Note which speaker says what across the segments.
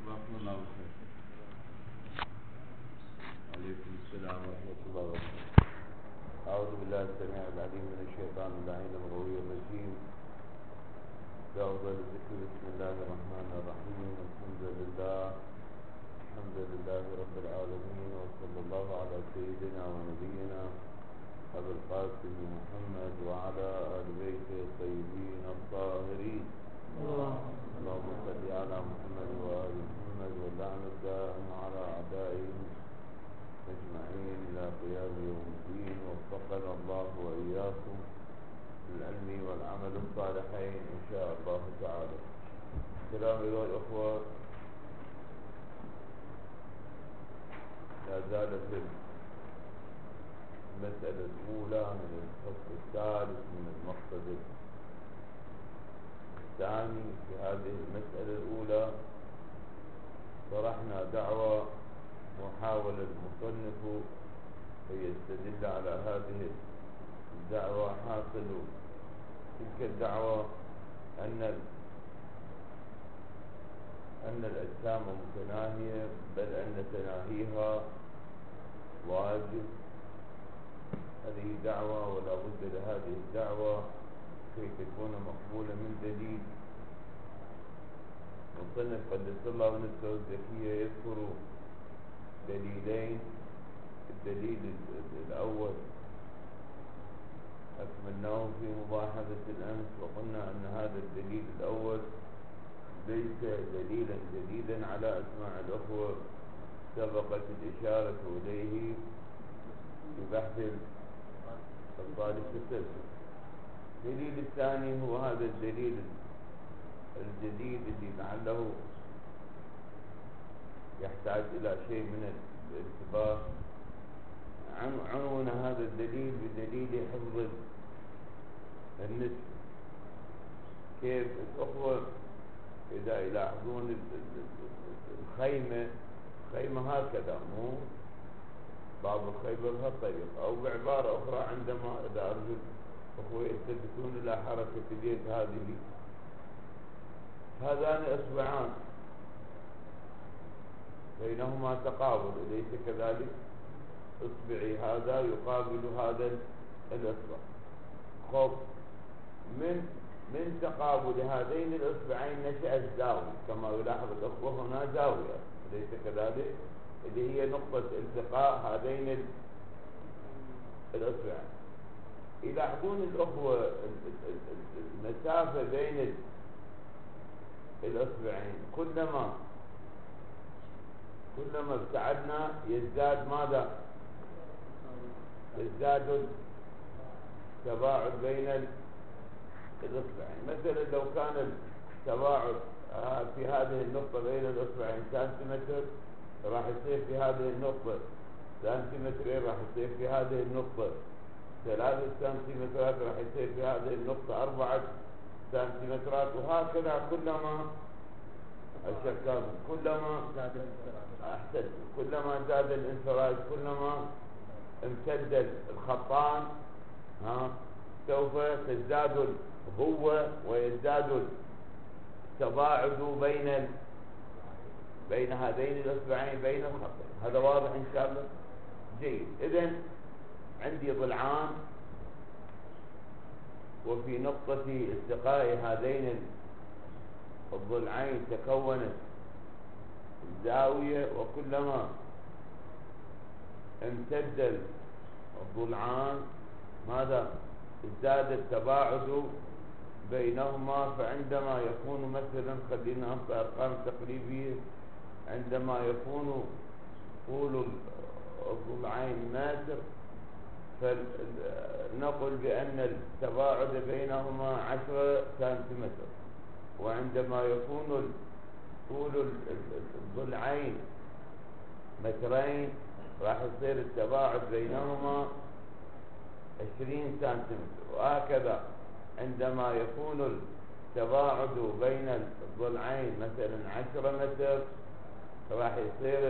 Speaker 1: جزاكم الله خير. وعليكم السلام ورحمة الله وبركاته. أعوذ بالله السميع العليم من الشيطان اللعين الغوي الرجيم. بأفضل الذكر بسم الله الرحمن الرحيم. الحمد لله رب العالمين، وصلى الله على سيدنا ونبينا أبي القاسم محمد وعلى آل بيته الطيبين الطاهرين. اللهم صل على محمد وآل محمد، واللعن الدائم على أعدائهم أجمعين إلى قيام يوم الدين. وفقنا الله وإياكم للعلم والعمل الصالحين إن شاء الله تعالى. السلام أيها الأخوة، لا زالت المسألة الأولى من الفصل الثالث من المقصد الثاني. في هذه المسألة الأولى طرحنا دعوة وحاول المصنف أن يستدل على هذه الدعوة. حاصل تلك الدعوة أن الأجسام متناهية، بل أن تناهيها واجب. هذه دعوة ولا بد لهذه الدعوة كي تكون مقبولة من دليل. المصنف قدس الله نفسه الزكية يذكر دليلين. الدليل الأول أكملناه في مباحثة الأمس، وقلنا أن هذا الدليل الأول ليس دليلا جديدا على أسماع الأخوة، سبقت الإشارة إليه في بحث الثالث السلسل. الدليل الثاني هو هذا الدليل الجديد الذي لعله يحتاج إلى شيء من الانتباه. عنون هذا الدليل بدليل حفظ النسبة. كيف الأخوة إذا يلاحظون الخيمة هكذا، مو باب الخيمة بهالطريقة، أو بعبارة أخرى عندما إذا أرجو الأخوة يلتفتون إلى حركة اليد هذان أصبعان بينهما تقابل، أليس كذلك؟ اصبعي هذا يقابل هذا الأصبع. خب من تقابل هذين الأصبعين نشأت زاوية، كما يلاحظ الأخوة هنا زاوية، أليس كذلك؟ اللي هي نقطة التقاء هذين الأصبعين. يلاحظون الأخوة المسافة بين الأصبعين كلما ابتعدنا يزداد ماذا؟ يزداد التباعد بين الأصبعين. مثلا لو كان التباعد في هذه النقطة بين الأصبعين سنتيمتر، راح يصير في هذه النقطة سنتيمترين، راح يصير في هذه النقطة 3 سنتيمترات، راح يصير في هذه النقطة 4 سنتيمترات، وهكذا كلما الشكاف كلما زاد الانفراج، كلما امتد الخطان، سوف تزداد القوة ويزداد التباعد بين هذين الأصبعين بين الخطين. هذا واضح إن شاء الله؟ جيد. إذن عندي ضلعان، وفي نقطة التقاء هذين الضلعين تكونت الزاوية، وكلما امتد الضلعان ماذا؟ ازداد التباعد بينهما. فعندما يكون مثلا، خلينا نحط أرقام تقريبية، عندما يكون طول الضلعين متر، فنقول بأن التباعد بينهما 10 سنتيمتر. وعندما يكون طول الضلعين مترين، راح يصير التباعد بينهما 20 سنتيمتر. وهكذا عندما يكون التباعد بين الضلعين مثلا 10 متر، راح يصير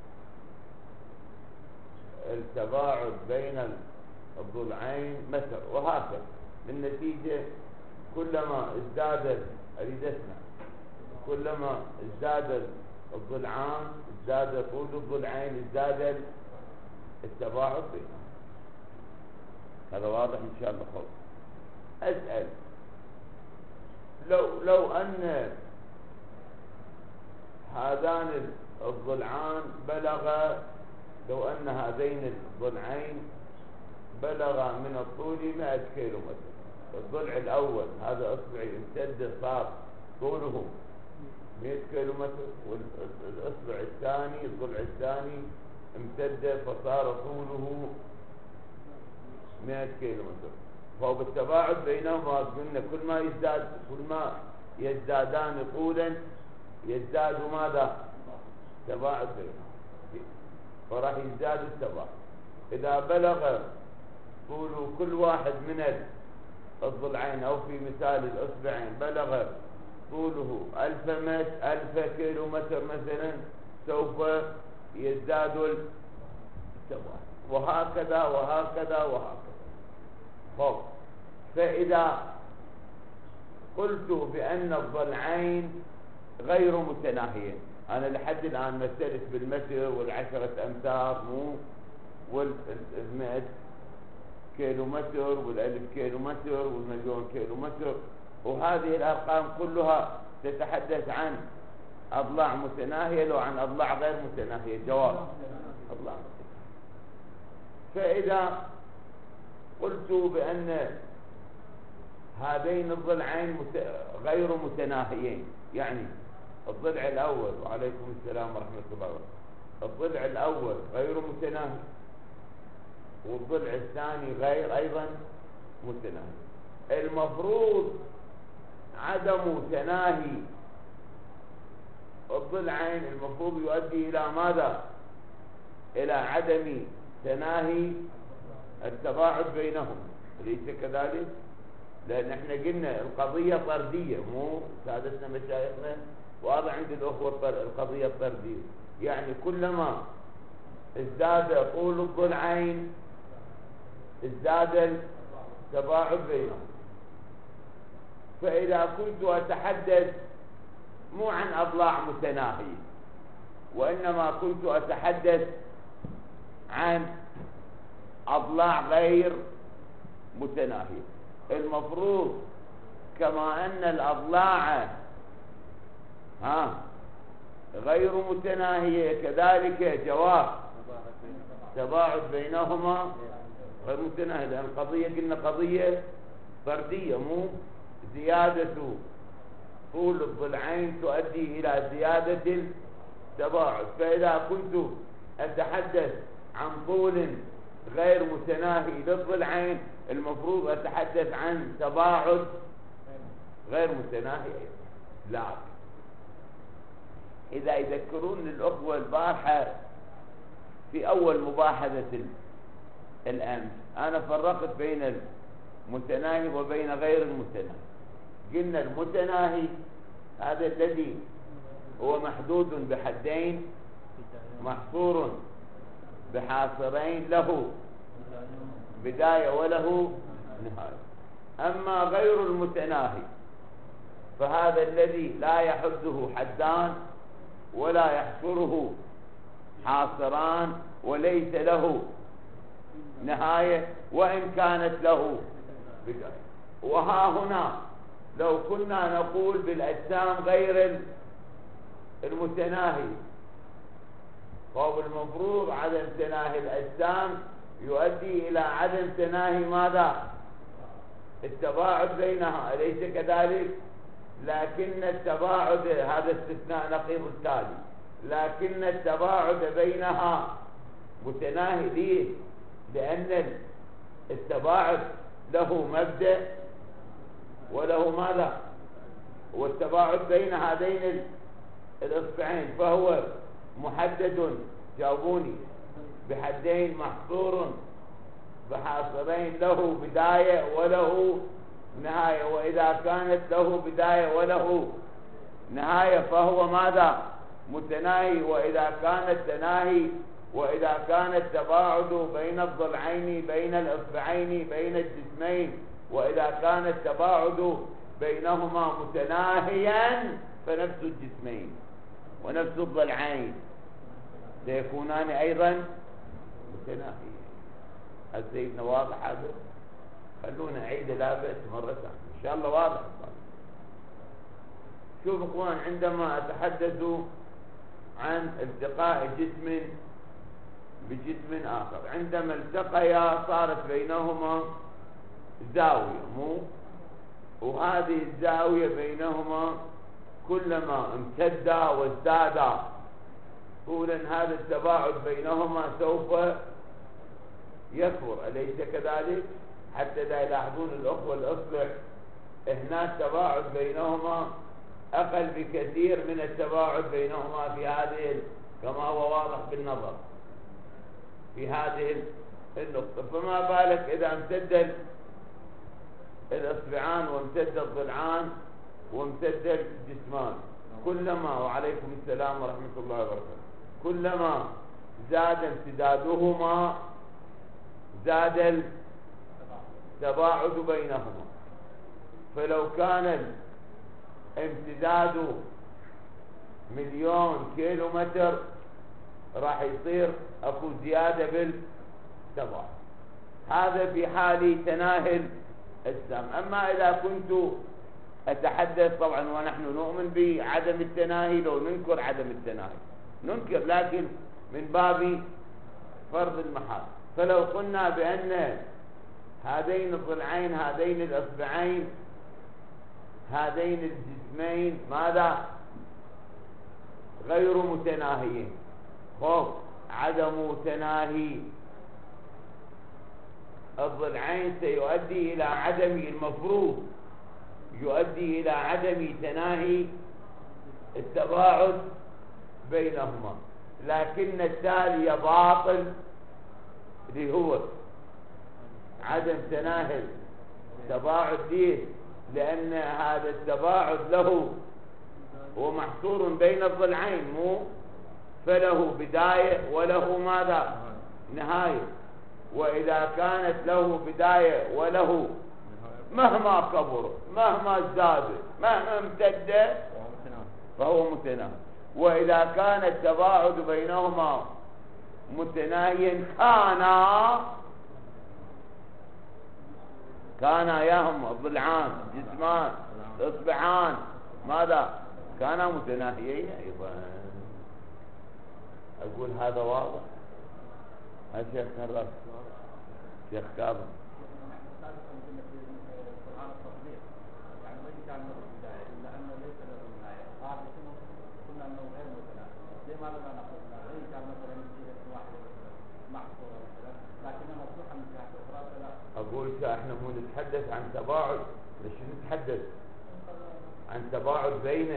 Speaker 1: التباعد بين الضلعين متر، وهكذا. بالنتيجة كلما ازداد كلما ازداد الضلعان ازداد طول الضلعين ازداد التباعد بينهم. هذا واضح ان شاء الله. خوف اسأل لو ان هذان الضلعان بلغ، لو ان هذين الضلعين بلغ من الطول 100 كيلو متر. الضلع الاول هذا اصبعي امتد صار طوله 100 كيلو متر، والاصبع الثاني الضلع الثاني امتد فصار طوله 100 كيلو متر. فبالتباعد بينهما قلنا كل ما يزدادان طولا يزداد ماذا؟ تباعد بينهم، فراح يزداد التباعد. إذا بلغ طول كل واحد من الضلعين أو في مثال الأصبعين بلغ طوله 1000 كيلو متر مثلا، سوف يزداد التباعد، وهكذا وهكذا وهكذا. طب فإذا قلت بأن الضلعين غير متناهيين، أنا لحد الآن مثلت بالمتر والعشرة أمتار مو والمئة كيلو متر والألف كيلو متر والمليون كيلو متر، وهذه الأرقام كلها تتحدث عن أضلاع متناهية لو عن أضلاع غير متناهية. جواب أضلاع متناهية. فإذا قلت بأن هذين الضلعين غير متناهيين، يعني الضلع الأول، وعليكم السلام ورحمة الله وبركاته، الضلع الأول غير متناهي والضلع الثاني غير أيضا متناهي، المفروض عدم تناهي الضلعين المفروض يؤدي إلى ماذا؟ إلى عدم تناهي التباعد بينهم، أليس كذلك؟ لأن احنا قلنا القضية طردية، مو سادتنا مشايخنا واضح عند الأخوة القضية الطردية، يعني كلما ازداد طول الضلعين ازداد التباعد بينهم. فإذا كنت أتحدث مو عن أضلاع متناهية، وإنما كنت أتحدث عن أضلاع غير متناهية، المفروض كما أن الأضلاع غير متناهية كذلك جواب تباعد بينهما غير متناهي، لأن القضية قلنا قضية فردية، مو زيادة طول الضلعين تؤدي إلى زيادة التباعد. فإذا كنت أتحدث عن طول غير متناهي للضلعين المفروض أتحدث عن تباعد غير متناهي. لا، إذا يذكرون الأخوة البارحة في أول مباحثة الأمس أنا فرقت بين المتناهي وبين غير المتناهي. قلنا المتناهي هذا الذي هو محدود بحدين محصور بحاصرين له بداية وله نهاية. أما غير المتناهي فهذا الذي لا يحده حدان ولا يحصره حاصران وليس له نهاية وإن كانت له بداية. وها هنا لو كنا نقول بالأجسام غير المتناهي فهو المفروض عدم تناهي الأجسام يؤدي إلى عدم تناهي ماذا؟ التباعد بينها، أليس كذلك؟ لكن التباعد هذا استثناء نقيض التالي، لكن التباعد بينها متناهي. ليه؟ لأن التباعد له مبدأ وله ماذا؟ والتباعد بين هذين الإصبعين فهو محدد، جاوبوني، بحدين محصور بحاصرين له بداية وله نهاية. وإذا كانت له بداية وله نهاية فهو ماذا؟ متناهي. وإذا كان التباعد بين الضلعين بين الإصبعين بين الجسمين وإذا كان التباعد بينهما متناهيا فنفس الجسمين. ونفس الضلعين سيكونان أيضا متناهيين. هل سيدنا واضح هذا؟ خلونا أعيد لا بأس مرة ثانية إن شاء الله واضح. شوف اخوان، عندما أتحدث عن التقاء جسم بجسم آخر، عندما التقيا صارت بينهما زاوية، مو؟ وهذه الزاوية بينهما كلما امتدا وازدادا طولا هذا التباعد بينهما سوف يكبر، أليس كذلك؟ حتى لا يلاحظون الأخوة الأصلح هناك التباعد بينهما أقل بكثير من التباعد بينهما في هذه كما هو واضح بالنظر في هذه النقطة. فما بالك إذا امتد الأصبعان وامتد الضلعان وامتد الجسمان، كلما، وعليكم السلام ورحمة الله وبركاته، كلما زاد امتدادهما زاد التباعد بينهما. فلو كان امتداد 1,000,000 كيلومتر راح يصير اكو زيادة بالتباعد. هذا في حال تناهي السهم. اما اذا كنت اتحدث طبعا ونحن نؤمن بعدم التناهي، لو ننكر عدم التناهي ننكر، لكن من باب فرض المحال. فلو قلنا بأن هذين الضلعين هذين الأصبعين هذين الجسمين ماذا؟ غير متناهيين، خوف عدم تناهي الضلعين سيؤدي إلى عدم، المفروض يؤدي إلى عدم تناهي التباعد بينهما، لكن التالي باطل اللي هو عدم تناهي التباعد. ليه؟ لأن هذا التباعد له هو محصور بين الضلعين، مو؟ فله بداية وله ماذا؟ نهاية. وإذا كانت له بداية وله مهما كبر مهما ازداد مهما امتد فهو متناهي. وإذا كان التباعد بينهما متناهيا كان يهم الضلعان جسمان اصبعان ماذا؟ كانا متناهيين ايضا. اقول هذا واضح. الشيخ كرر، شيخ كاظم. أقول احنا مو نتحدث عن تباعد، ليش نتحدث عن تباعد بين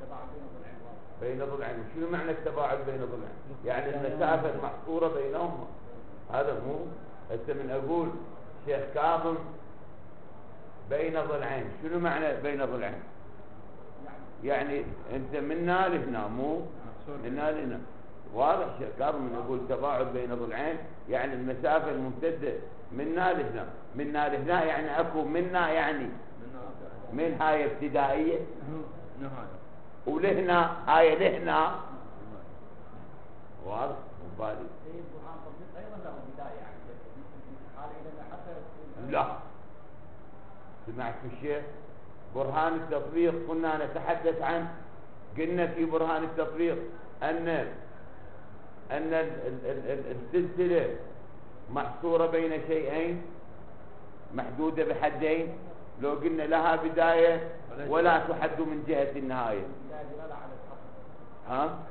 Speaker 1: ضلعين؟ شنو معنى التباعد بين ضلعين؟ يعني المسافة المحصورة بينهما، هذا مو هسه من أقول شيخ كاظم بين ضلعين، شنو معنى بين ضلعين؟ يعني أنت منا لهنا، مو منا لهنا. واضح شيخ كاظم من يقول تباعد بين ضلعين يعني المسافة الممتدة منا لهنا. منا لهنا يعني اكو منا، يعني من هاي ابتدائية ولهنا هاي لهنا. واضح مبالي؟ لا، سمعت الشيخ برهان التطبيق كنا نتحدث عنه، قلنا في برهان التطبيق أن السلسلة محصورة بين شيئين محدودة بحدين، لو قلنا لها بداية ولا تحد من جهة النهاية. ها؟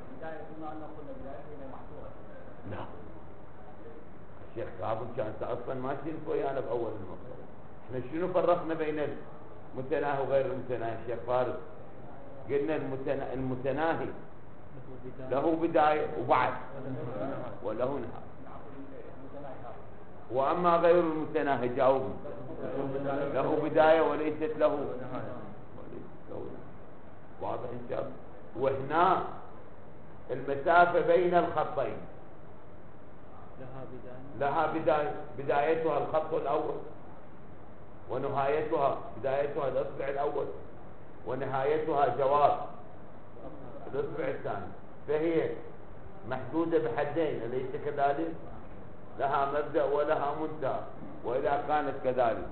Speaker 1: لا، الشيخ كاظم كانت أصلا ما شنف ويانا بأول المقطع. احنا شنو فرقنا بين المتناهي وغير المتناهي الشيخ فارس؟ قلنا المتناهي له بداية وبعد وله نهاية، وأما غير المتناهي جاوبنا له بداية وليست له نهاية. واضح إن شاء الله. وهنا المسافة بين الخطين لها بداية، بدايتها الخط الأول ونهايتها بدايتها الأصبع الأول ونهايتها جواب الأصبع الثاني. محدودة بحدين، أليس كذلك؟ لها مبدأ ولها منتهى، وإذا كانت كذلك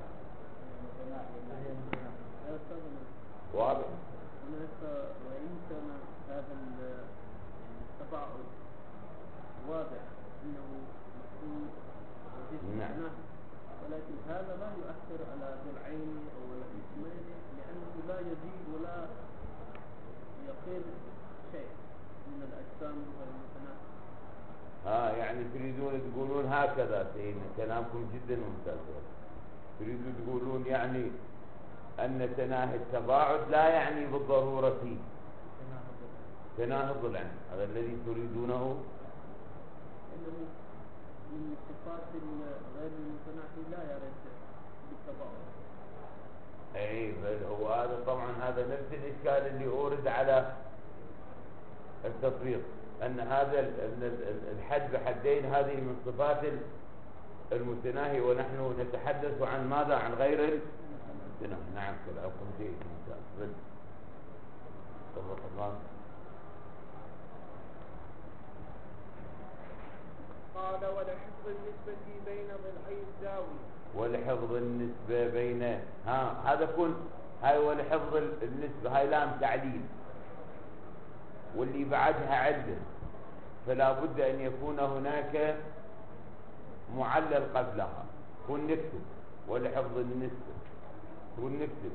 Speaker 1: واضح.
Speaker 2: هناك وإن كان هذا التباعد واضح أنه مفهوم
Speaker 1: نعم.
Speaker 2: ولكن هذا لا يؤثر على ضلعين أو الجسمين، لأنه لا يزيد ولا يقل شيء من الأجسام المتناسبة.
Speaker 1: يعني تريدون تقولون هكذا سيدنا، كلامكم جدا ممتاز. تريدون تقولون يعني أن تناهي التباعد لا يعني بالضرورة تناهي الضلع، هذا الذي تريدونه؟
Speaker 2: إنه من صفات غير المتناهي لا يرد بالتباعد.
Speaker 1: اي بل هو هذا طبعا هذا نفس الإشكال اللي أورد على التطبيق، أن هذا الحد بحدين هذه من صفات المتناهي، ونحن نتحدث عن ماذا؟ عن غير المتناهي. نعم كلامكم جيد ممتاز. بل الله.
Speaker 2: قال ولحفظ النسبة بين ضلعي الزاوية.
Speaker 1: ولحفظ النسبة بين هذا كل هاي، ولحفظ النسبة هاي لام تعليل، واللي بعدها عدل، فلا بد أن يكون هناك معلل قبلها. كن نكتب ولحفظ النسبة، كن نكتب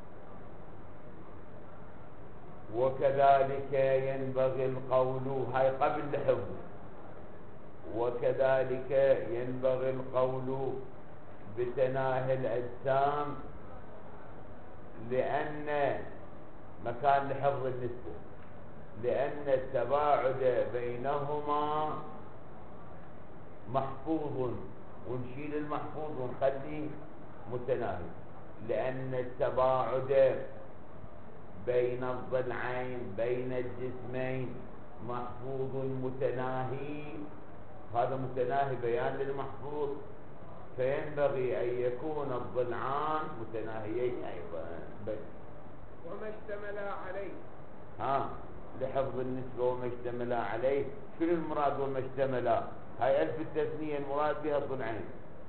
Speaker 1: وكذلك ينبغي القول، هاي قبل لحفظ، وكذلك ينبغي القول بتناهي الأجسام، لأن مكان لحفظ النسبة، لأن التباعد بينهما محفوظ، ونشيل المحفوظ ونخلي متناهي، لأن التباعد بين الضلعين بين الجسمين محفوظ متناهي، هذا متناهي بيان للمحفوظ، فينبغي أن يكون الضلعان متناهيين أيضا. بس
Speaker 2: وما اشتمل عليه
Speaker 1: لحفظ النسبة وما اشتمل عليه. شنو المراد وما اشتمل؟ هاي ألف التثنية المراد بها الضلعين،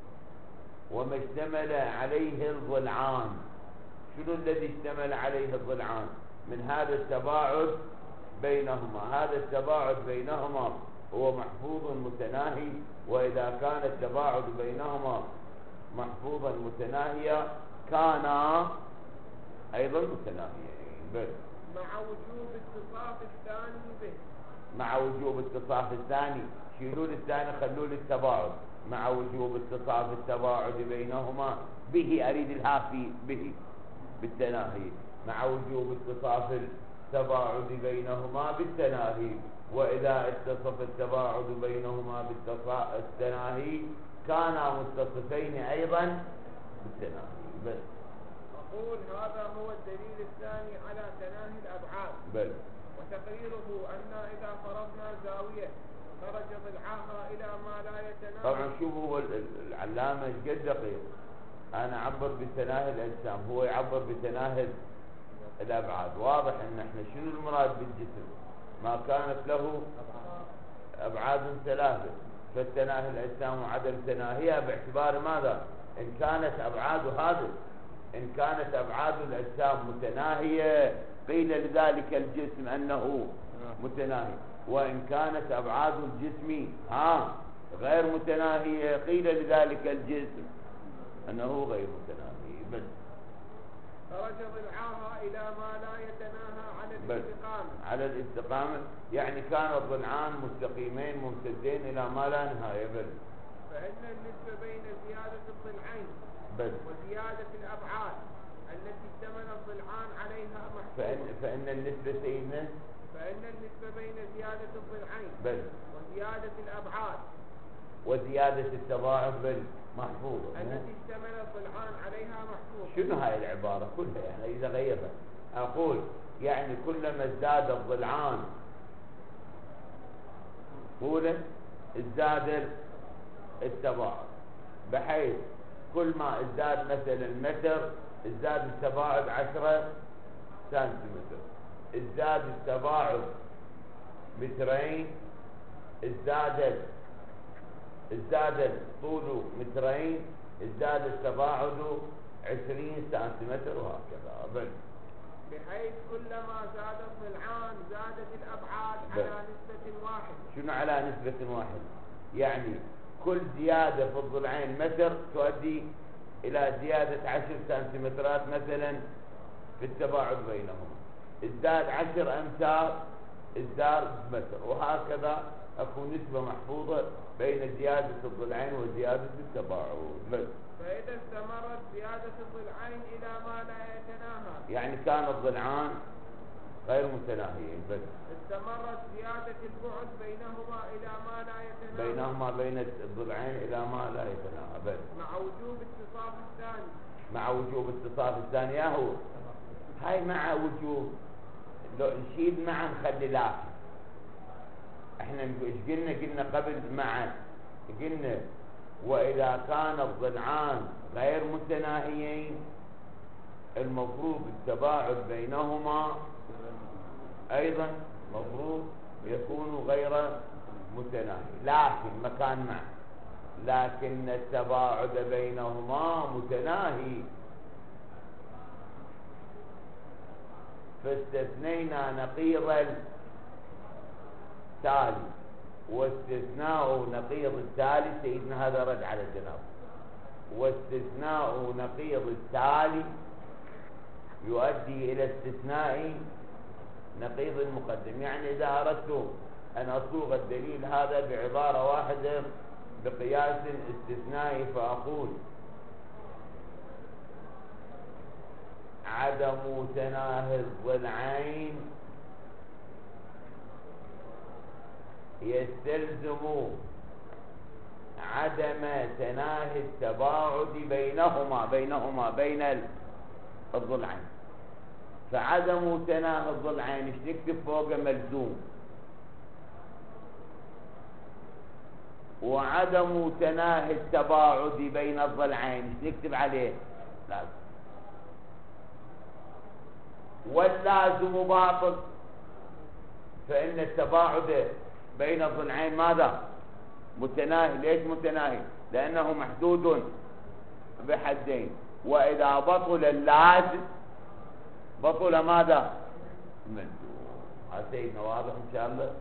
Speaker 1: وما اشتمل عليه الضلعان. شنو الذي اشتمل عليه الضلعان؟ من هذا التباعد بينهما، هذا التباعد بينهما هو محفوظ متناهي، وإذا كان التباعد بينهما محفوظا متناهيا كانا أيضا متناهيين. بس
Speaker 2: مع وجوب اتصاف الثاني به،
Speaker 1: مع وجوب اتصاف الثاني، شيلوا الثاني خلوا التباعد، مع وجوب اتصاف التباعد بينهما به، أريد الهافي به بالتناهي، مع وجوب اتصاف التباعد بينهما بالتناهي، وإذا اتصف التباعد بينهما بالتناهي كانا متصفين أيضا بالتناهي. بل
Speaker 2: أقول هذا هو الدليل الثاني على تناهي الأبعاد.
Speaker 1: بل
Speaker 2: وتقريره أن إذا فرضنا زاوية خرج ضلعها إلى ما لا يتناهى.
Speaker 1: طبعا شوفوا هو العلامة قد دقيق، أنا أعبر بتناهي الأجسام، هو يعبر بتناهي الأبعاد. واضح أن احنا شنو المراد بالجسم؟ ما كانت له أبعاد ثلاثة، فالتناهي الأجسام وعدم تناهيها باعتبار ماذا؟ إن كانت أبعاد هذا، إن كانت أبعاد الأجسام متناهية قيل لذلك الجسم أنه متناهي، وإن كانت أبعاد الجسم غير متناهية قيل لذلك الجسم أنه غير متناهي. بس
Speaker 2: خرج ضلعها إلى ما لا يتناهى على الاستقامة.
Speaker 1: على الاستقامة يعني كان الضلعان مستقيمين ممتدين إلى ما لا نهاية. بل
Speaker 2: فإن النسبة بين زيادة الضلعين وزيادة الأبعاد التي اشتمل الضلعان عليها محفوظة.
Speaker 1: فإن النسبة سيدنا،
Speaker 2: فإن النسبة بين زيادة الضلعين وزيادة الأبعاد
Speaker 1: وزيادة التباعد محفوظة
Speaker 2: التي اشتمل الضلعان عليها محفوظة.
Speaker 1: شنو هاي العبارة كلها يعني إذا غيرها؟ أقول يعني كلما ازداد الضلعان طولا ازداد التباعد، بحيث كل ما ازداد مثلا متر ازداد التباعد 10 سنتيمتر، ازداد التباعد مترين ازداد طوله مترين، ازداد التباعد 20 سنتيمتر وهكذا. بل
Speaker 2: بحيث كلما زاد الضلعان زادت الأبعاد
Speaker 1: بل.
Speaker 2: على نسبة واحدة.
Speaker 1: شنو على نسبة واحدة؟ يعني كل زيادة في الضلعين متر تؤدي إلى زيادة 10 سنتيمترات مثلا في التباعد بينهما. ازداد 10 أمتار ازداد متر، وهكذا اكو نسبة محفوظة بين زيادة الضلعين وزيادة التباعد.
Speaker 2: فإذا استمرت زيادة الضلعين إلى ما لا يتناهى،
Speaker 1: يعني كان الضلعان غير متناهيين، بس
Speaker 2: استمرت زيادة البعد بينهما إلى ما لا يتناهى،
Speaker 1: بينهما بين الضلعين إلى ما لا يتناهى، بس
Speaker 2: مع وجوب اتصاف الثاني.
Speaker 1: مع وجوب اتصاف الثاني. يا هو هاي مع وجوب، لو نشيل مع نخلي لكن. احنا ايش قلنا قبل مع؟ قلنا واذا كان الضلعان غير متناهيين المفروض التباعد بينهما ايضا مفروض يكون غير متناهي، لكن مكان مع، لكن التباعد بينهما متناهي، فاستثنينا نقيض التالي، واستثناء نقيض التالي سيدنا هذا رد على الجناب، واستثناء نقيض التالي يؤدي إلى استثناء نقيض المقدم. يعني إذا أردت أن أصوغ الدليل هذا بعبارة واحدة بقياس استثنائي فأقول عدم تناهي الضلعين يستلزم عدم تناهي التباعد بينهما بين الضلعين. فعدم تناهي الضلعين ايش نكتب فوق؟ ملزوم. وعدم تناهي التباعد بين الضلعين ايش نكتب عليه؟ لازم. واللازم باطل، فإن التباعد بين الضلعين ماذا؟ متناهي. ليش متناهي؟ لأنه محدود بحدين، وإذا بطل اللازم بطل ماذا؟ مندوب. هذا سيدنا واضح إن شاء الله.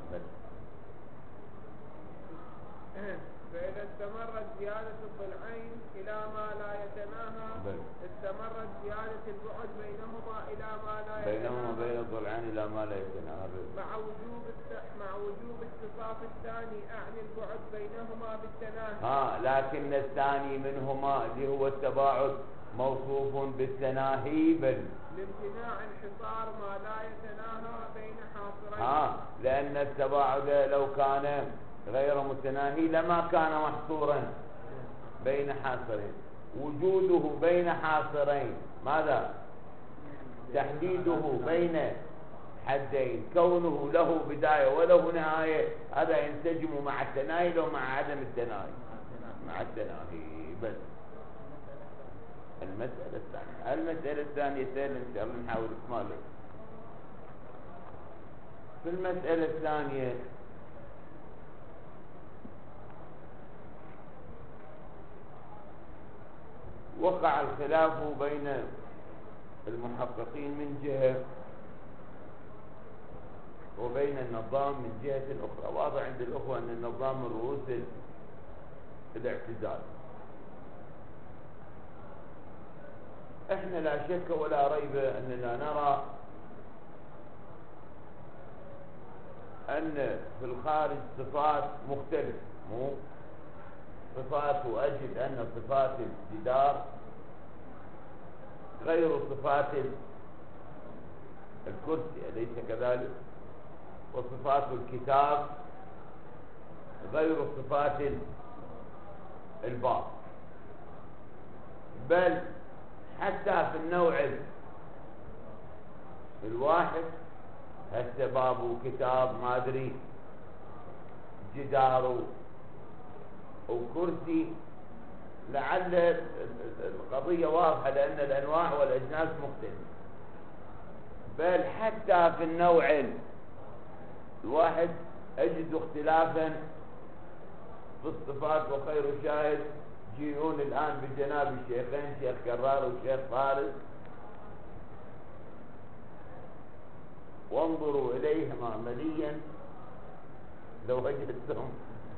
Speaker 2: فإذا استمرت زيادة الضلعين إلى ما لا يتناهى استمرت زيادة البعد بينهما إلى ما لا يتناهى،
Speaker 1: بينهما بين الضلعين إلى ما لا يتناهى،
Speaker 2: مع وجوب اتصاف الثاني، أعني البعد بينهما بالتناهي.
Speaker 1: لكن الثاني منهما اللي هو التباعد موصوف بالتناهي
Speaker 2: لامتناع انحصار ما لا يتناهى بين حاصرين.
Speaker 1: لأن التباعد لو كان غير متناهي لما كان محصورا بين حاصرين. وجوده بين حاصرين ماذا؟ تحديده بين حدين، كونه له بداية وله نهاية، هذا ينسجم مع التناهي لو مع عدم التناهي؟ مع التناهي. بس المسألة الثانية سهلة إن شاء الله نحاول إكمالها. في المسألة الثانية وقع الخلاف بين المحققين من جهة وبين النظام من جهة أخرى. واضح عند الأخوة أن النظام الرؤوس الاعتزال. احنا لا شك ولا ريب أننا نرى أن في الخارج صفات مختلفة، مو صفات، وأجد أن صفات الجدار غير صفات الكرسي، أليس كذلك؟ وصفات الكتاب غير صفات الباب، بل حتى في النوع الواحد هسه باب وكتاب ما أدري جدار وكرسي، لعل القضية واضحة لأن الأنواع والأجناس مختلفة. بل حتى في النوع الواحد أجد اختلافا في الصفات، وخير شاهد جيئون الآن بجناب الشيخين شيخ كرار والشيخ فارس وانظروا إليهما عمليا لو وجدتهم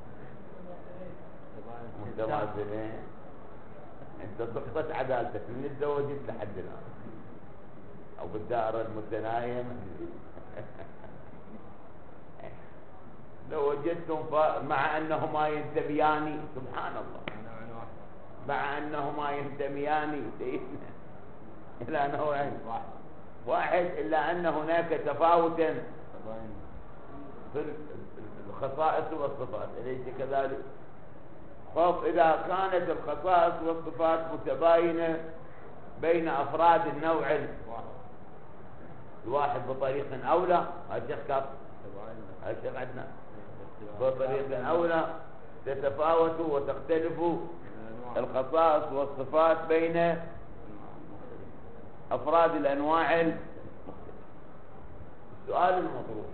Speaker 1: متماثلين. انت سقطت عدالتك من تزوجت لحد الآن او بالدائرة المتنايم. لو وجدتم مع انهما ينتميان، سبحان الله، مع انهما ينتميان الى نوع واحد، الا ان هناك تفاوتا في الخصائص والصفات، اليس كذلك؟ خب اذا كانت الخصائص والصفات متباينه بين افراد النوع الواحد بطريق اولى، الشيخ كاف الشيخ عدنان، بطريق اولى تتفاوت وتختلف الخصائص والصفات بين افراد الانواع المختلفه. السؤال المطروح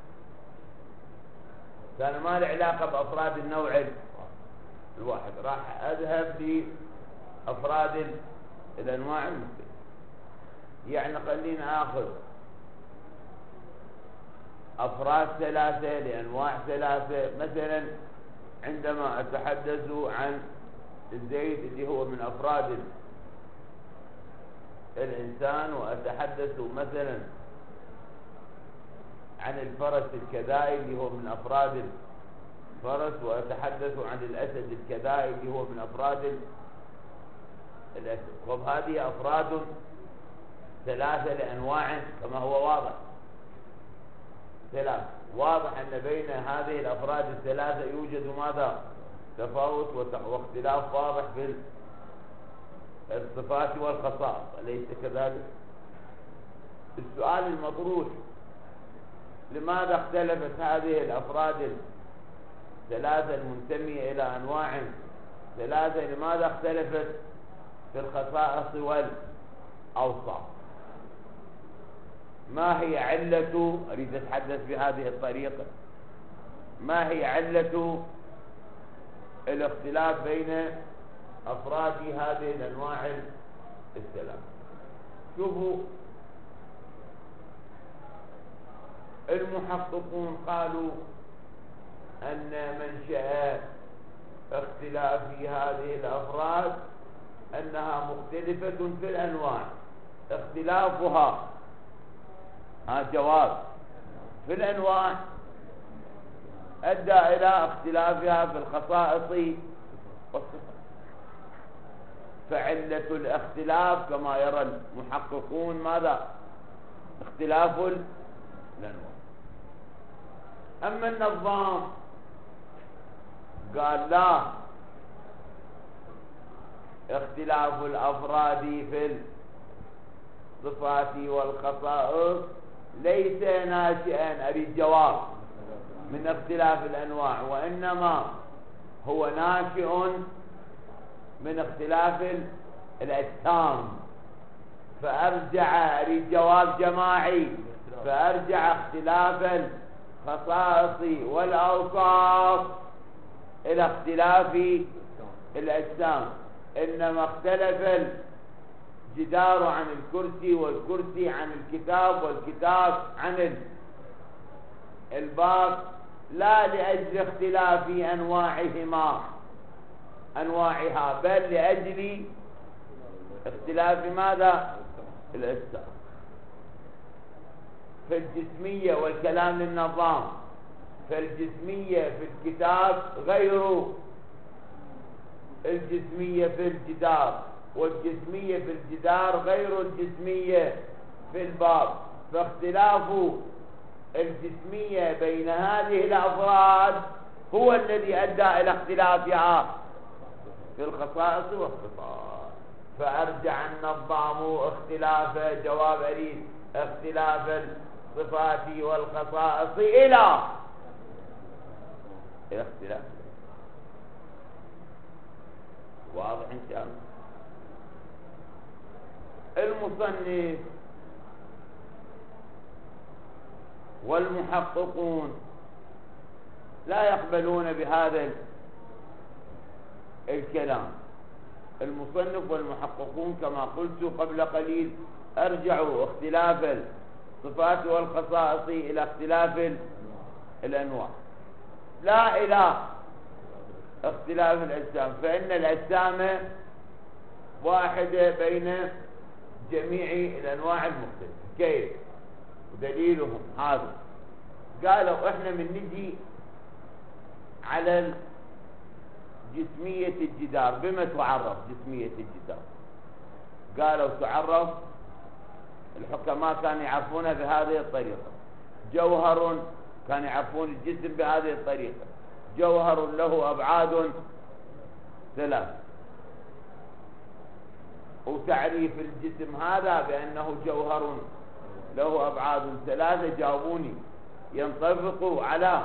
Speaker 1: كان ما له علاقه بافراد النوع الواحد، راح اذهب لافراد الانواع المختلفه. يعني خلينا اخذ افراد ثلاثه لانواع ثلاثه. مثلا عندما اتحدث عن الزيد اللي هو من افراد الانسان، واتحدث مثلا عن الفرس الكذائي اللي هو من افراد الفرس، واتحدث عن الاسد الكذائي اللي هو من افراد الاسد. طب هذه افراد ثلاثه لانواع كما هو واضح، ثلاث، واضح ان بين هذه الافراد الثلاثه يوجد ماذا؟ تفاوت واختلاف واضح في الصفات والخصائص، أليس كذلك؟ السؤال المطروح لماذا اختلفت هذه الافراد الثلاثه المنتميه الى انواع ثلاثه، لماذا اختلفت في الخصائص والاوصاف؟ ما هي علة، اريد اتحدث بهذه الطريقه، ما هي علة الاختلاف بين افراد هذه الانواع الثلاث؟ شوفوا، المحققون قالوا ان منشأ اختلاف هذه الافراد انها مختلفة في الانواع. اختلافها جواب في الانواع ادى الى اختلافها في الخصائص والصفات. فعلة الاختلاف كما يرى المحققون ماذا؟ اختلاف الانواع. اما النظام قال لا، اختلاف الافراد في الصفات والخصائص ليس ناشئا، اريد جواب، من اختلاف الانواع، وانما هو ناشئ من اختلاف الاجسام. فارجع، اريد جواب جماعي، فارجع اختلاف الخصائص والاوصاف الى اختلاف الاجسام. انما اختلف الجدار عن الكرسي، والكرسي عن الكتاب، والكتاب عن الباب، لا لاجل اختلاف انواعها، بل لاجل اختلاف ماذا؟ الاجسام. فالجسمية، والكلام للنظام، فالجسمية في الكتاب غير الجسمية في الجدار، والجسمية في الجدار غير الجسمية في الباب. فاختلاف الجسمية بين هذه الأفراد هو الذي أدى إلى اختلافها في الخصائص والصفات. فأرجع النظام اختلاف، جواب أريد اختلاف الصفات والخصائص إلى اختلاف. واضح إن شاء الله؟ المصنف والمحققون لا يقبلون بهذا الكلام. المصنف والمحققون كما قلت قبل قليل أرجعوا اختلاف الصفات والخصائص إلى اختلاف الأنواع لا إلى اختلاف الأجسام، فإن الأجسام واحدة بين جميع الأنواع المختلفة. كيف؟ ودليلهم هذا قالوا إحنا من نجي على جسمية الجدار. بما تعرف جسمية الجدار؟ قالوا تعرف، الحكماء كانوا يعرفونها بهذه الطريقة. جوهر، كانوا يعرفون الجسم بهذه الطريقة، جوهر له أبعاد ثلاث. وتعريف الجسم هذا بأنه جوهر له أبعاد ثلاثة، جاوبوني، ينطبق على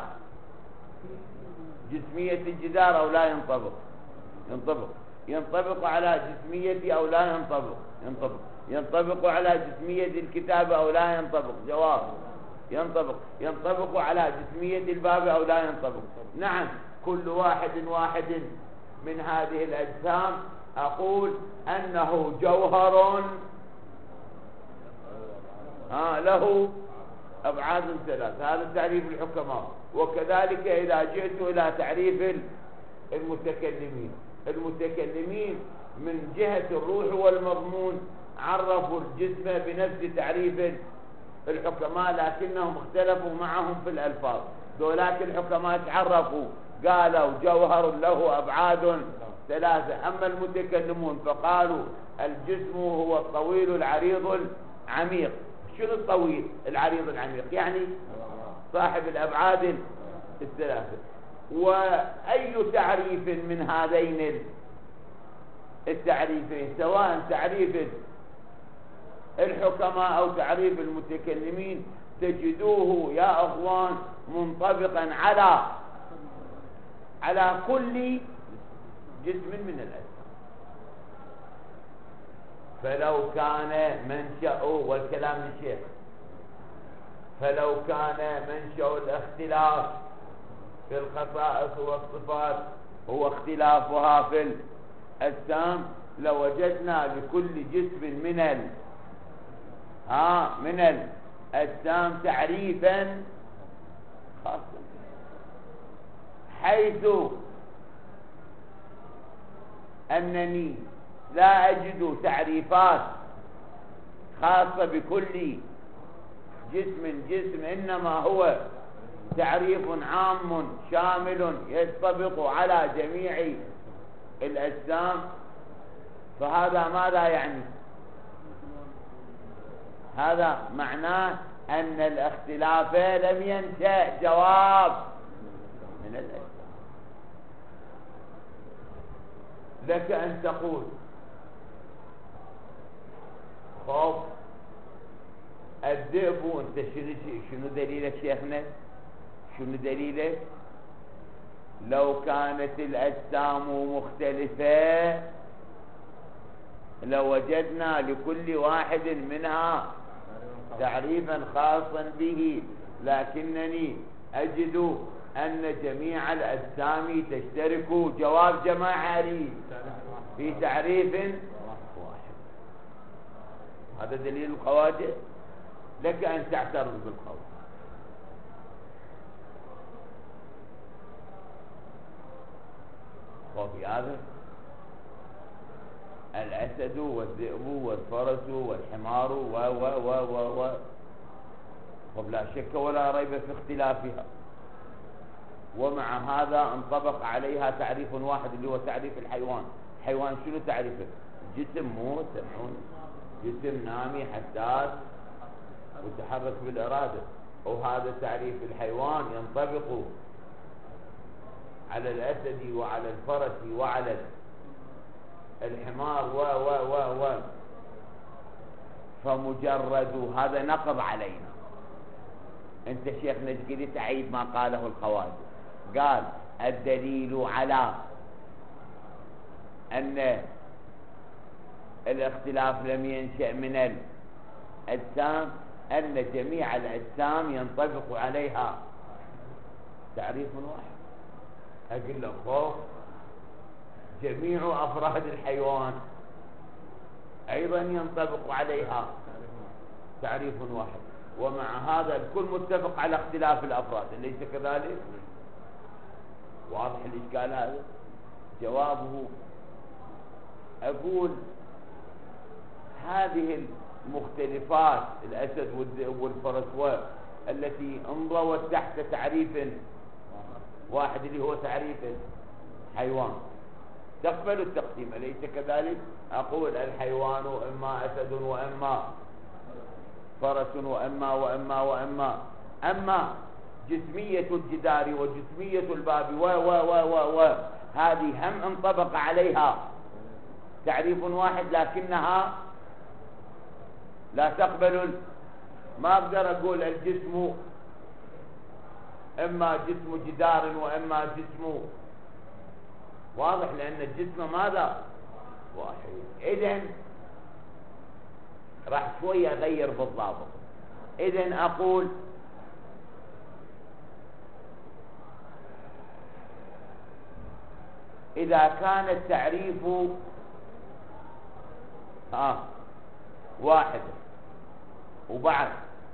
Speaker 1: جسمية الجدار أو لا ينطبق؟ ينطبق. ينطبق على جسمية أو لا ينطبق؟ ينطبق. ينطبق على جسمية الكتابة أو لا ينطبق؟ جواب ينطبق. ينطبق على جسمية الباب أو لا ينطبق؟ نعم. كل واحد من هذه الأجسام أقول أنه جوهر له أبعاد ثلاث. هذا تعريف الحكماء. وكذلك إذا جئت إلى تعريف المتكلمين، المتكلمين من جهة الروح والمضمون عرفوا الجسم بنفس تعريف الحكماء، لكنهم اختلفوا معهم في الألفاظ. ذولاك الحكماء تعرفوا قالوا جوهر له أبعاد ثلاثة. أما المتكلمون فقالوا الجسم هو الطويل العريض العميق. شنو الطويل العريض العميق؟ يعني صاحب الأبعاد الثلاثة. وأي تعريف من هذين التعريفين، سواء تعريف الحكماء أو تعريف المتكلمين، تجدوه يا أخوان منطبقا على كل جسم من الأجسام. فلو كان منشأ، والكلام للشيخ، فلو كان منشأ الاختلاف في الخصائص والصفات هو اختلافها في الأجسام، لوجدنا لكل جسم من الأجسام تعريفا خاصا، حيث أنني لا أجد تعريفات خاصة بكل جسم، إنما هو تعريف عام شامل ينطبق على جميع الأجسام. فهذا ماذا يعني؟ هذا معناه أن الاختلاف لم ينشأ جواب من الأجسام. لك أن تقول خوف الذئب، أنت شنو دليلك شيخنا؟ شنو دليلك؟ لو كانت الأجسام مختلفة لوجدنا لكل واحد منها تعريفا خاصا به، لكنني أجد أن جميع الأجسام تشترك جواب جماعي في تعريف واحد. هذا دليل الخواجة. لك أن تعترض بالقول. وفي هذا الأسد والذئب والفرس والحمار و وبلا شك ولا ريب في اختلافها، ومع هذا انطبق عليها تعريف واحد اللي هو تعريف الحيوان. الحيوان شنو تعريفه؟ جسم مو سمعون، جسم نامي حساس وتحرك بالإرادة. وهذا تعريف الحيوان ينطبق على الأسد وعلى الفرس وعلى الحمار و فمجرد هذا نقض علينا. انت شيخنا تقولي تعيد ما قاله الخواجة، قال الدليل على أن الاختلاف لم ينشأ من الأجسام أن جميع الأجسام ينطبق عليها تعريف واحد. أقول له خوف جميع أفراد الحيوان أيضا ينطبق عليها تعريف واحد، ومع هذا الكل متفق على اختلاف الأفراد، أليس كذلك؟ واضح الإشكال هذا؟ جوابه أقول هذه المختلفات الأسد والذئب والفرس التي انضوت تحت تعريف واحد اللي هو تعريف حيوان تقبل التقسيم، أليس كذلك؟ أقول الحيوان إما أسد وإما فرس وإما أما جسمية الجدار وجسمية الباب هذه هم انطبق عليها تعريف واحد، لكنها لا تقبل. ما أقدر أقول الجسم إما جسم جدار وإما جسم واضح، لأن الجسم ماذا؟ واحد. إذن راح شوية أغير في الضابط. إذن أقول إذا كان التعريف واحد وبعد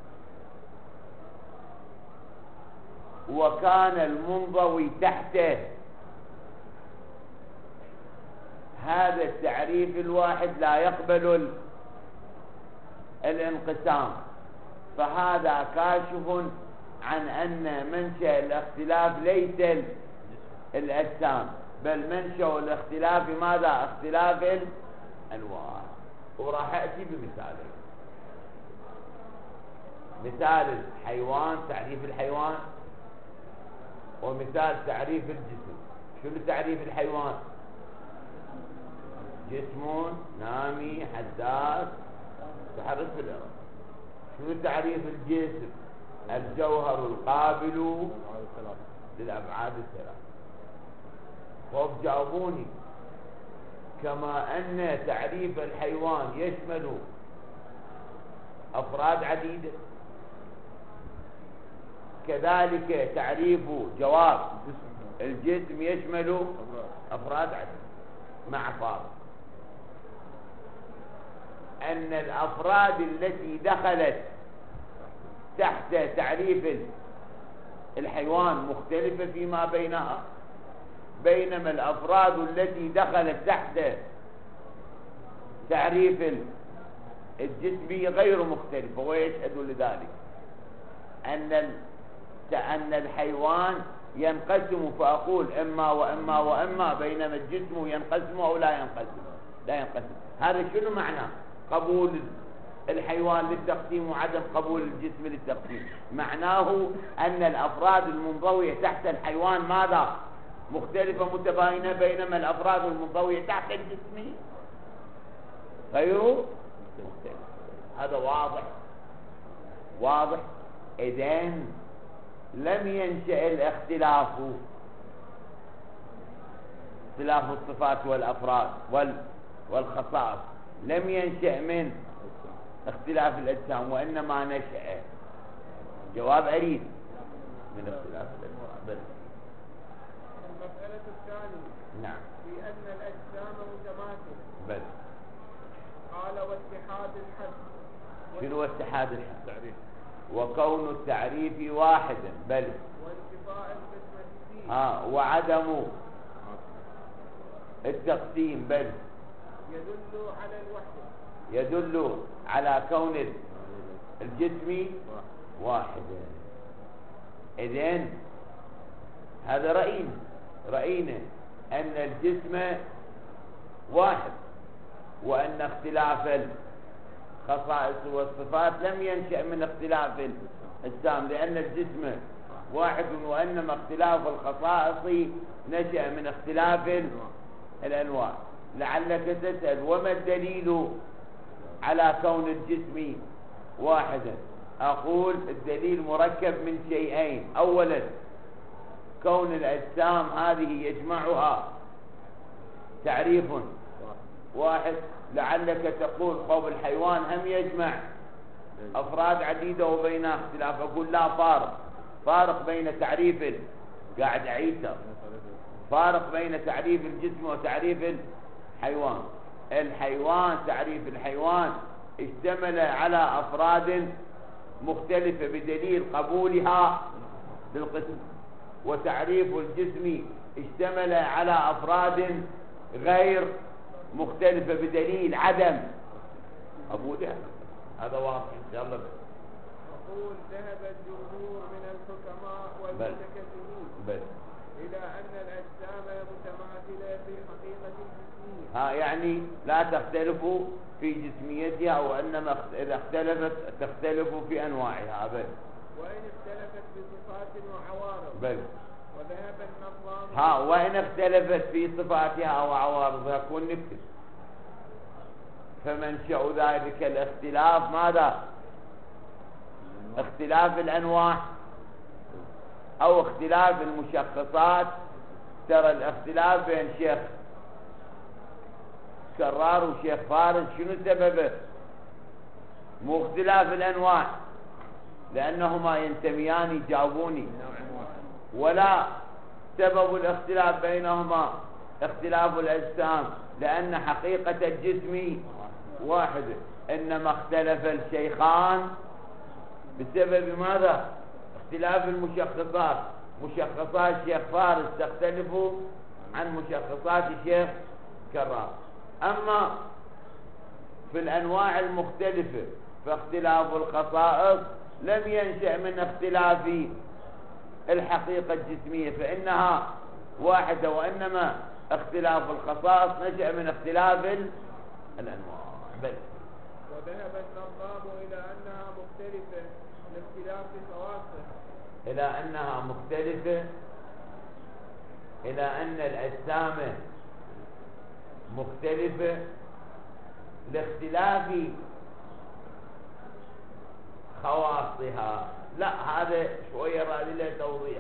Speaker 1: وكان المنضوي تحته هذا التعريف الواحد لا يقبل الانقسام، فهذا كاشف عن أن منشأ الاختلاف ليس الأجسام، بل منشأ الاختلاف ماذا؟ اختلاف الأنواع. وراح أتي بمثالين. مثال الحيوان، تعريف الحيوان، ومثال تعريف الجسم. شنو تعريف الحيوان؟ جسم نامي حساس تحرك في الأرض. شنو تعريف الجسم؟ الجوهر القابل للأبعاد الثلاث. خوف جاوبوني. كما أن تعريف الحيوان يشمل أفراد عديدة، كذلك تعريف جواب الجسم يشمل أفراد عديدة، مع فارق أن الأفراد التي دخلت تحت تعريف الحيوان مختلفة فيما بينها، بينما الأفراد التي دخلت تحت تعريف الجسم غير مختلفة. ويشهد لذلك أن الحيوان ينقسم، فأقول إما وإما بينما الجسم ينقسم أو لا ينقسم. هذا شنو معناه؟ قبول الحيوان للتقسيم وعدم قبول الجسم للتقسيم. معناه أن الأفراد المنضوية تحت الحيوان ماذا؟ مختلفة متباينة، بينما الأفراد المنضوية تحت الجسم غير مختلفة. هذا واضح. إذن لم ينشأ الاختلاف، اختلاف الصفات والأفراد والخصائص لم ينشأ من اختلاف الأجسام، وإنما نشأ، جواب أريد، من اختلاف الأجسام.
Speaker 2: المسألة الثانية
Speaker 1: نعم،
Speaker 2: في أن الأجسام متماثلة.
Speaker 1: بل
Speaker 2: قال واتحاد الحد.
Speaker 1: شنو اتحاد الحد؟ وكون التعريف واحدا، بل
Speaker 2: وانتفاء القسمة فيه
Speaker 1: وعدم التقسيم، بل
Speaker 2: يدل على الوحدة،
Speaker 1: يدل على كون الجسم واحدا. إذن هذا رأينا أن الجسم واحد، وأن اختلاف الخصائص والصفات لم ينشأ من اختلاف الأجسام، لأن الجسم واحد، وإنما اختلاف الخصائص نشأ من اختلاف الأنواع. لعلك تسأل وما الدليل على كون الجسم واحدا؟ أقول الدليل مركب من شيئين. أولا كون الأجسام هذه يجمعها تعريف واحد. لعلك تقول قول الحيوان هم يجمع أفراد عديدة وبينها اختلاف. أقول لا، فارق بين تعريف قاعد أعيد فارق بين تعريف الجسم وتعريف الحيوان. الحيوان تعريف الحيوان اشتمل على أفراد مختلفة بدليل قبولها بالقسم، وتعريف الجسم اشتمل على أفراد غير مختلفة بدليل عدم قبولها. هذا واضح إن شاء الله.
Speaker 2: يقول ذهب الجمهور من الحكماء والمتكلمين إلى أن الأجسام متماثلة في حقيقة الجسمية.
Speaker 1: يعني لا تختلف في جسميتها، أو إنما إذا اختلفت تختلف في أنواعها
Speaker 2: وإن اختلفت بصفات وعوارض وذهب النظام
Speaker 1: وإن اختلفت في صفاتها وعوارضها كن نكتب. فمنشأ ذلك الاختلاف ماذا؟ اختلاف الأنواع أو اختلاف المشخصات. ترى الاختلاف بين شيخ كرار وشيخ فارس شنو سببه؟ مو اختلاف الأنواع لأنهما ينتميان يجاوبوني، ولا سبب الاختلاف بينهما اختلاف الأجسام لأن حقيقة الجسم واحدة، إنما اختلف الشيخان بسبب ماذا؟ اختلاف المشخصات. مشخصات الشيخ فارس تختلف عن مشخصات الشيخ كرار. أما في الأنواع المختلفة فاختلاف الخصائص لم ينشأ من اختلاف الحقيقة الجسمية فإنها واحدة، وإنما اختلاف الخصائص نشأ من اختلاف الأنواع.
Speaker 2: وذهب النظام إلى أنها مختلفة لاختلاف خواصه،
Speaker 1: إلى أنها مختلفة، إلى أن الأجسام مختلفة لاختلاف خواصها. لا هذا شوية رأي له توضيح.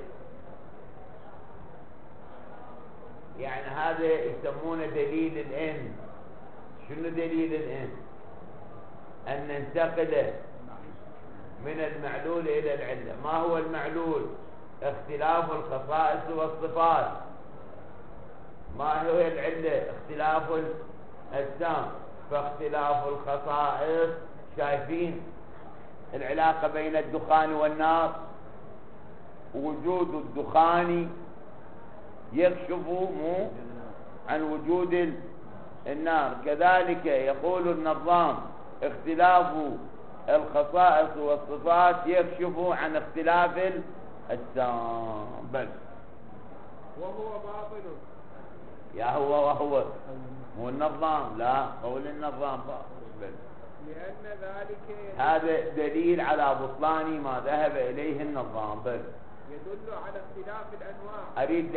Speaker 1: يعني هذا يسمونه دليل الإن. شنو دليل الإن؟ أن ننتقل من المعلول إلى العلة. ما هو المعلول؟ اختلاف الخصائص والصفات. ما هو العلة؟ اختلاف الأجسام. فاختلاف الخصائص، شايفين العلاقة بين الدخان والنار؟ وجود الدخان يكشف عن وجود النار. كذلك يقول النظام اختلاف الخصائص والصفات يكشف عن اختلاف الأجسام.
Speaker 2: وهو باطل.
Speaker 1: يا هو وهو مو النظام، لا قول النظام باطل.
Speaker 2: لأن ذلك
Speaker 1: هذا دليل على بطلان ما ذهب إليه النظام.
Speaker 2: يدل على اختلاف الأنواع.
Speaker 1: أريد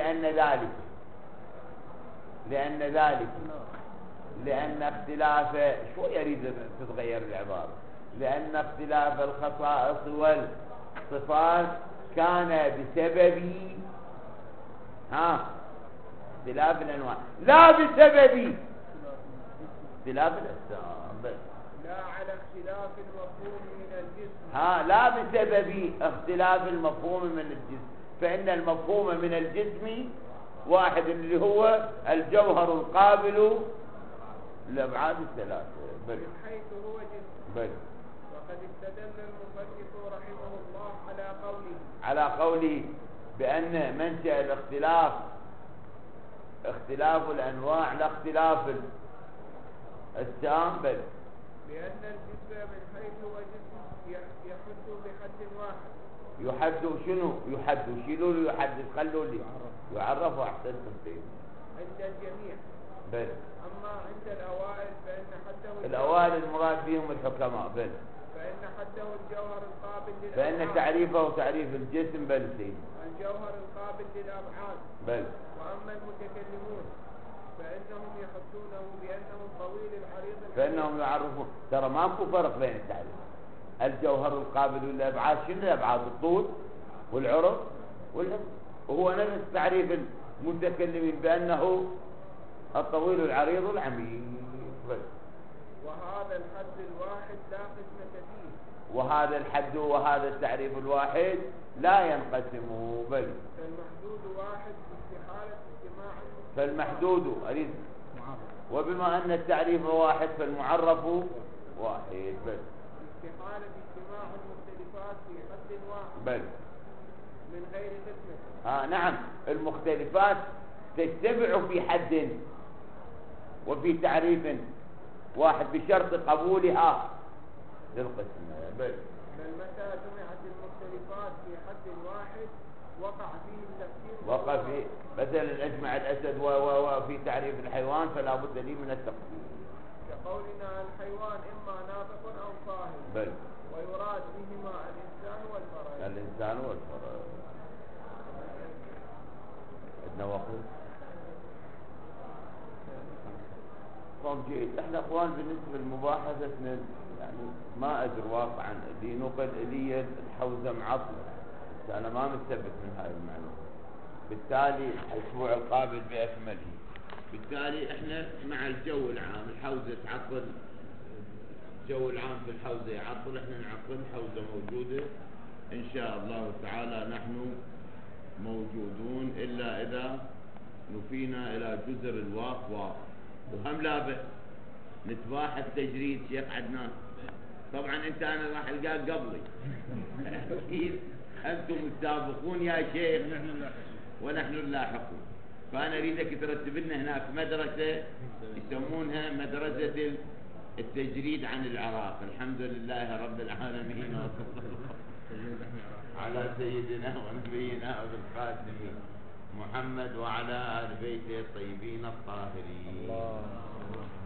Speaker 1: لأن اختلاف شو يريد تتغير العبارة. لأن اختلاف الخصائص والصفات كان بسبب اختلاف الأنواع لا بسبب اختلاف الأجسام.
Speaker 2: لا على اختلاف المفهوم من الجسم.
Speaker 1: لا بسبب اختلاف المفهوم من الجسم، فإن المفهوم من الجسم واحد اللي هو الجوهر القابل للأبعاد الثلاثة.
Speaker 2: من حيث هو جسم. وقد استدل المصنف رحمه الله على قوله
Speaker 1: بأن منشأ الاختلاف اختلاف الأنواع لا اختلاف الأجسام.
Speaker 2: لأن الجسم من حيث هو جسم يحد بحد واحد.
Speaker 1: يحد شنو؟ يحد شيلوا لي يحد، خلوا لي يعرفوا أحسنتم فيه
Speaker 2: عند الجميع. أما عند الأوائل فإن حده
Speaker 1: الأوائل المراد بهم الحكماء.
Speaker 2: فإن حده الجوهر القابل للأبعاد.
Speaker 1: فإن تعريفه تعريف الجسم
Speaker 2: الجوهر القابل للأبعاد. وأما المتكلمون فإنهم يحدونه بأنه طويل العريض
Speaker 1: فإنهم يعرفون. ترى ماكو فرق بين التعريف. الجوهر القابل للأبعاد شنو الأبعاد؟ الطول والعرض والعرض. وهو نفس تعريف المتكلمين بأنه الطويل العريض العميق.
Speaker 2: وهذا الحد الواحد لا قسمة فيه.
Speaker 1: وهذا الحد وهذا التعريف الواحد لا ينقسم. بل
Speaker 3: فالمحدود واحد باستحالة اجتماع
Speaker 1: فالمحدود أريد، وبما أن التعريف واحد فالمعرف واحد. بل
Speaker 3: باستحالة اجتماع المختلفات في حد واحد
Speaker 1: بل
Speaker 3: من غير قسمة.
Speaker 1: نعم، المختلفات تجتمع في حد وفي تعريف واحد بشرط قبولها للقسمة. بل
Speaker 3: بل متى جمعت المختلفات في حد واحد وقع فيه التفسير.
Speaker 1: وقع في مثلا اجمع الاسد وفي تعريف الحيوان فلا بد لي من التقسيم.
Speaker 3: كقولنا الحيوان اما ناطق او صاهر.
Speaker 1: بل
Speaker 3: ويراد بهما الانسان والفرد.
Speaker 1: الانسان والفرد. عندنا وقت. طب جيد. احنا اخوان بالنسبه لمباحثتنا يعني ما ادري واقعا اللي نقل الي الحوزه معطله، بس انا ما مستفد من هاي المعلومه. بالتالي الاسبوع القابل باكمله. بالتالي احنا مع الجو العام، الحوزه تعطل، الجو العام في الحوزه يعطل، احنا نعطل، الحوزه موجوده ان شاء الله تعالى. نحن موجودون الا اذا نفينا الى جزر الواق واق. وهم لا بأس نتباحث تجريد شيخ عدنان. طبعا انت انا راح القاك قبلي اكيد انتم السابقون يا شيخ ونحن اللاحقون. فانا اريدك ترتب لنا هناك مدرسه يسمونها مدرسه التجريد عن العراق. الحمد لله رب العالمين وصلى الله على سيدنا ونبينا ابو القاسم محمد وعلى آل بيته الطيبين الطاهرين.